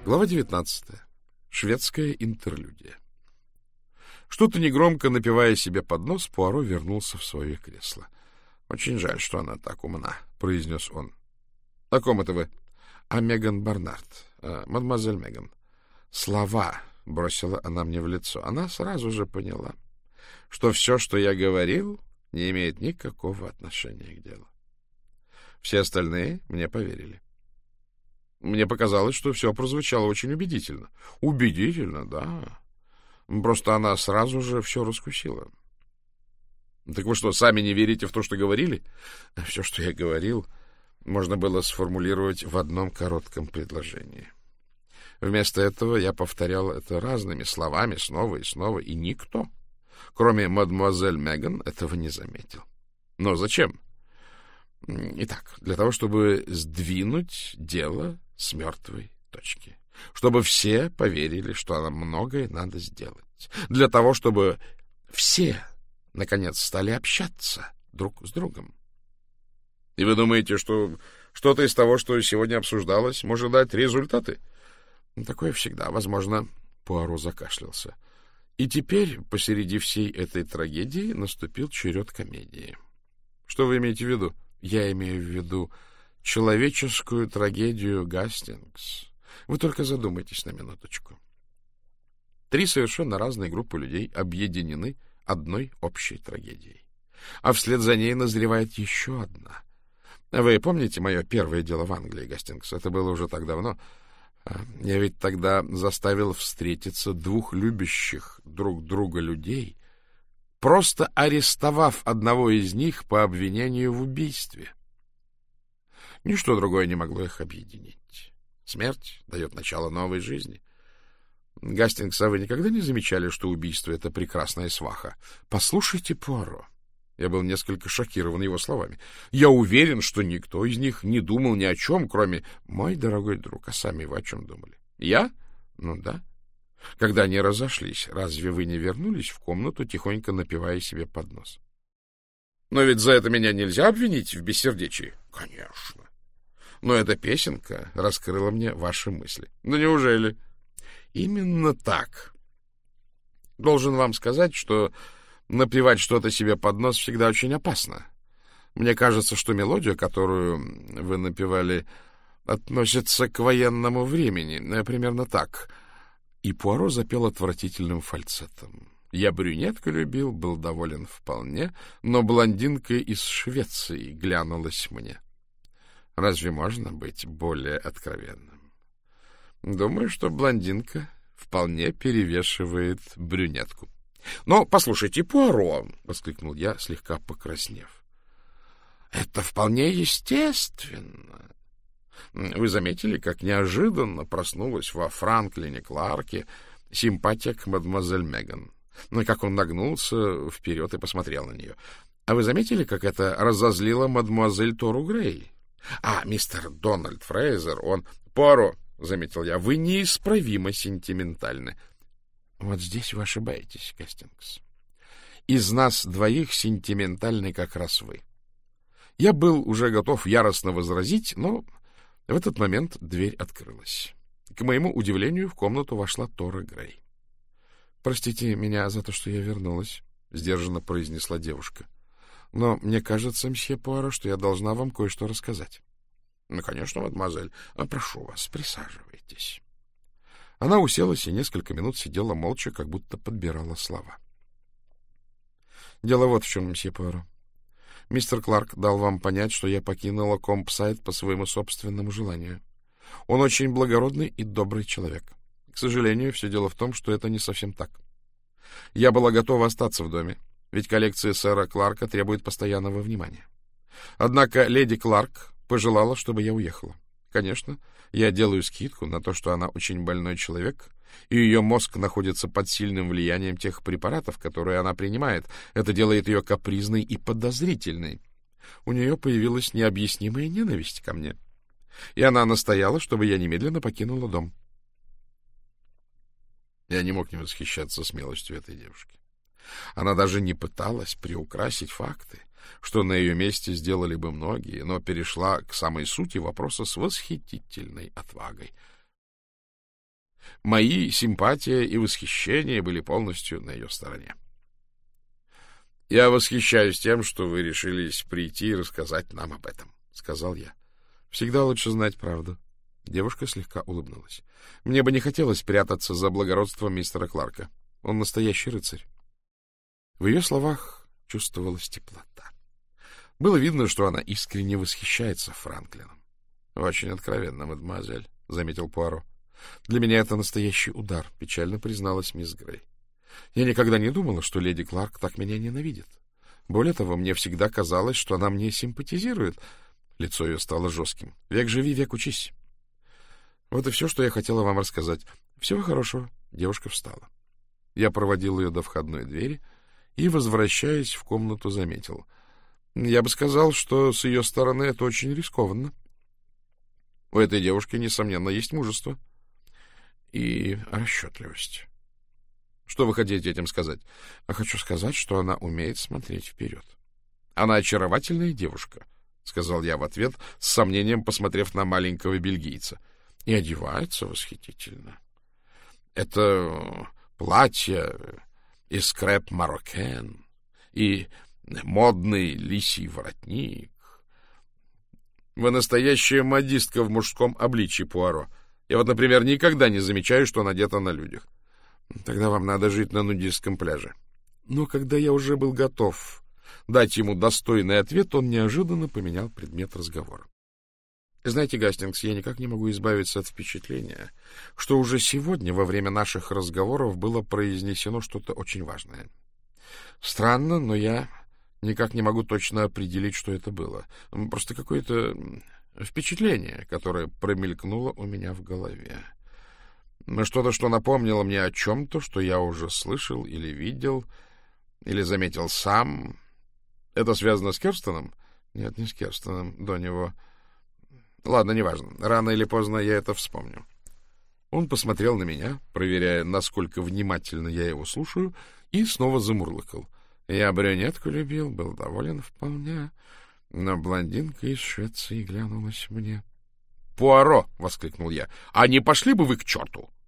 Глава 19. Шведская интерлюдия. Что-то негромко напевая себе под нос, Пуаро вернулся в свое кресло. — Очень жаль, что она так умна, — произнес он. — О ком это вы? — О Меган Барнард. Мадемуазель Меган. Слова бросила она мне в лицо. Она сразу же поняла, что все, что я говорил, не имеет никакого отношения к делу. Все остальные мне поверили. Мне показалось, что все прозвучало очень убедительно. Убедительно, да. Просто она сразу же все раскусила. Так вы что, сами не верите в то, что говорили? Все, что я говорил, можно было сформулировать в одном коротком предложении. Вместо этого я повторял это разными словами снова и снова, и никто, кроме мадемуазель Меган, этого не заметил. Но зачем? Итак, для того, чтобы сдвинуть дело с мертвой точки. Чтобы все поверили, что нам многое надо сделать. Для того, чтобы все, наконец, стали общаться друг с другом. И вы думаете, что что-то из того, что сегодня обсуждалось, может дать результаты? Такое всегда возможно. Пуаро закашлялся. И теперь, посреди всей этой трагедии, наступил черед комедии. Что вы имеете в виду? Я имею в виду человеческую трагедию Гастингс. Вы только задумайтесь на минуточку. 3 совершенно разные группы людей объединены одной общей трагедией. А вслед за ней назревает еще одна. Вы помните мое первое дело в Англии, Гастингс? Это было уже так давно. Я ведь тогда заставил встретиться 2 любящих друг друга людей, просто арестовав одного из них по обвинению в убийстве. Ничто другое не могло их объединить. Смерть дает начало новой жизни. Гастингс, а вы никогда не замечали, что убийство — это прекрасная сваха? Послушайте, Пуаро. Я был несколько шокирован его словами. Я уверен, что никто из них не думал ни о чем, кроме... Мой дорогой друг, а сами вы о чем думали? Я? Ну да. Когда они разошлись, разве вы не вернулись в комнату, тихонько напевая себе под нос? Но ведь за это меня нельзя обвинить в бессердечии. Конечно. Но эта песенка раскрыла мне ваши мысли. Да неужели? Именно так. Должен вам сказать, что напевать что-то себе под нос всегда очень опасно. Мне кажется, что мелодия, которую вы напевали, относится к военному времени. Примерно так. И Пуаро запел отвратительным фальцетом. Я брюнетку любил, был доволен вполне, но блондинка из Швеции глянулась мне. Разве можно быть более откровенным? Думаю, что блондинка вполне перевешивает брюнетку. — Но, послушайте, Пуаро! — воскликнул я, слегка покраснев. — Это вполне естественно. Вы заметили, как неожиданно проснулась во Франклине Кларке симпатия к мадемуазель Меган? Ну, и как он нагнулся вперед и посмотрел на нее. А вы заметили, как это разозлило мадемуазель Тору Грей? А мистер Дональд Фрейзер, он... Пуаро, — заметил я, — вы неисправимо сентиментальны. Вот здесь вы ошибаетесь, Гастингс. Из нас двоих сентиментальный как раз вы. Я был уже готов яростно возразить, но в этот момент дверь открылась. К моему удивлению, в комнату вошла Тора Грей. — Простите меня за то, что я вернулась, — сдержанно произнесла девушка. — Но мне кажется, мсье Пуаро, что я должна вам кое-что рассказать. — Ну, конечно, мадемуазель. Прошу вас, присаживайтесь. Она уселась и несколько минут сидела молча, как будто подбирала слова. — Дело вот в чем, мсье Пуаро. Мистер Кларк дал вам понять, что я покинула Компсайд по своему собственному желанию. Он очень благородный и добрый человек. К сожалению, все дело в том, что это не совсем так. Я была готова остаться в доме, ведь коллекция сэра Кларка требует постоянного внимания. Однако леди Кларк пожелала, чтобы я уехала. Конечно, я делаю скидку на то, что она очень больной человек, и ее мозг находится под сильным влиянием тех препаратов, которые она принимает. Это делает ее капризной и подозрительной. У нее появилась необъяснимая ненависть ко мне, и она настояла, чтобы я немедленно покинула дом. Я не мог не восхищаться смелостью этой девушки. Она даже не пыталась приукрасить факты, что на ее месте сделали бы многие, но перешла к самой сути вопроса с восхитительной отвагой. Мои симпатия и восхищение были полностью на ее стороне. — Я восхищаюсь тем, что вы решились прийти и рассказать нам об этом, — сказал я. — Всегда лучше знать правду. Девушка слегка улыбнулась. Мне бы не хотелось прятаться за благородством мистера Кларка. Он настоящий рыцарь. В ее словах чувствовалась теплота. Было видно, что она искренне восхищается Франклином. — Очень откровенно, мадемуазель, — заметил Пуаро. — Для меня это настоящий удар, — печально призналась мисс Грей. Я никогда не думала, что леди Кларк так меня ненавидит. Более того, мне всегда казалось, что она мне симпатизирует. Лицо ее стало жестким. Век живи, век учись. Вот и все, что я хотела вам рассказать. Всего хорошего. Девушка встала. Я проводил ее до входной двери и, возвращаясь в комнату, заметил. Я бы сказал, что с ее стороны это очень рискованно. У этой девушки, несомненно, есть мужество и расчетливость. Что вы хотите этим сказать? А хочу сказать, что она умеет смотреть вперед. Она очаровательная девушка, — сказал я в ответ, с сомнением посмотрев на маленького бельгийца. И одевается восхитительно. Это платье из креп-мароккен и модный лисий воротник. Вы настоящая модистка в мужском обличье, Пуаро. Я вот, например, никогда не замечаю, что надето на людях. Тогда вам надо жить на нудистском пляже. Но когда я уже был готов дать ему достойный ответ, он неожиданно поменял предмет разговора. Знаете, Гастингс, я никак не могу избавиться от впечатления, что уже сегодня во время наших разговоров было произнесено что-то очень важное. Странно, но я никак не могу точно определить, что это было. Просто какое-то впечатление, которое промелькнуло у меня в голове. Что-то, что напомнило мне о чем-то, что я уже слышал или видел, или заметил сам. Это связано с Керстоном? Нет, не с Керстоном, до него. Ладно, неважно. Рано или поздно я это вспомню. Он посмотрел на меня, проверяя, насколько внимательно я его слушаю, и снова замурлыкал. Я брюнетку любил, был доволен вполне, но блондинка из Швеции глянулась мне. — Пуаро! — воскликнул я. — А не пошли бы вы к черту?